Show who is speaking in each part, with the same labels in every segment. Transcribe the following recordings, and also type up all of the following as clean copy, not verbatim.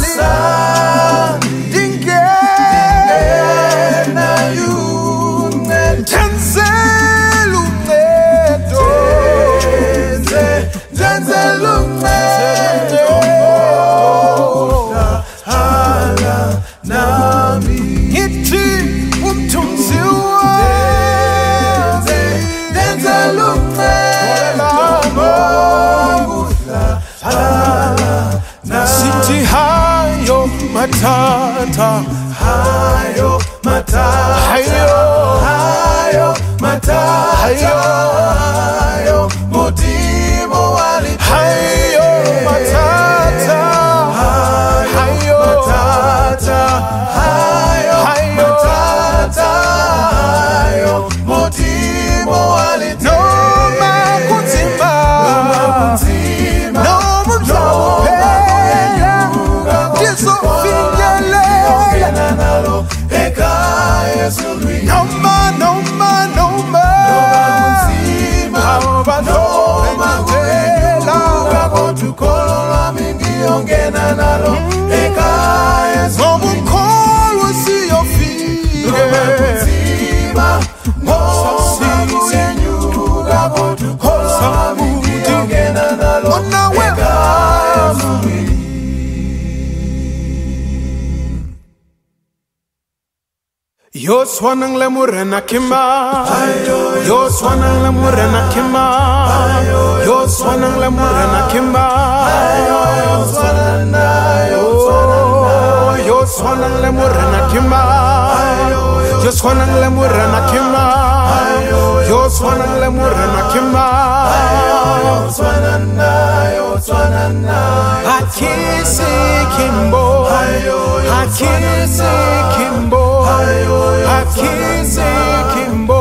Speaker 1: Matata, hayo matata, hayo matata, hayo mutimo wali, hayo matata, hayo matata, hayo matata, hayo mutimo wali. No makutima, no mumsape, Yesu. Yo swanang le murena kima, yo swanang le murena kima, yo swanang le murena kima, yo swanang le murena kima, yo swanang le murena kima, yo swanang le murena kima, Hakisi kimbo, Hakisi kimbo. Hakisi kimbo,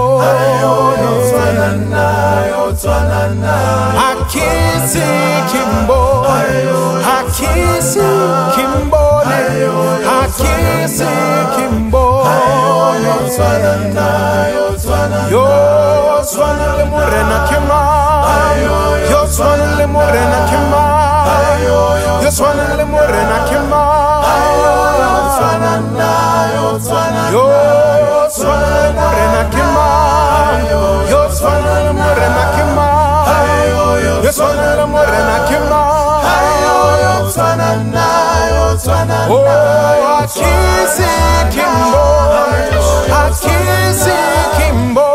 Speaker 1: Hakisi kimbo, Hakisi kimbo, Hakisi kimbo. Yo swana le morena kima, yo swana le morena kima, yo swana le morena kima. Yo swana morena kima, yo swana morena kima, yo swana morena kima, oh Hakisi kimbo, Hakisi kimbo,